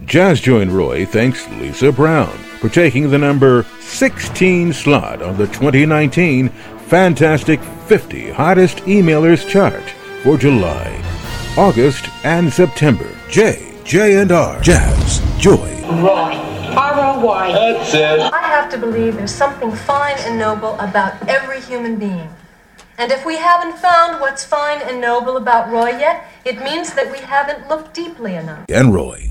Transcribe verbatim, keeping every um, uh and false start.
Jazz Joint Roy thanks Lisa Brown for taking the number sixteen slot on the twenty nineteen Fantastic fifty Hottest Emailers chart for July, August, and September. J, J and R, Jazz, Joy. Roy. R O Y. That's it. I have to believe there's something fine and noble about every human being. And if we haven't found what's fine and noble about Roy yet, it means that we haven't looked deeply enough. And Roy.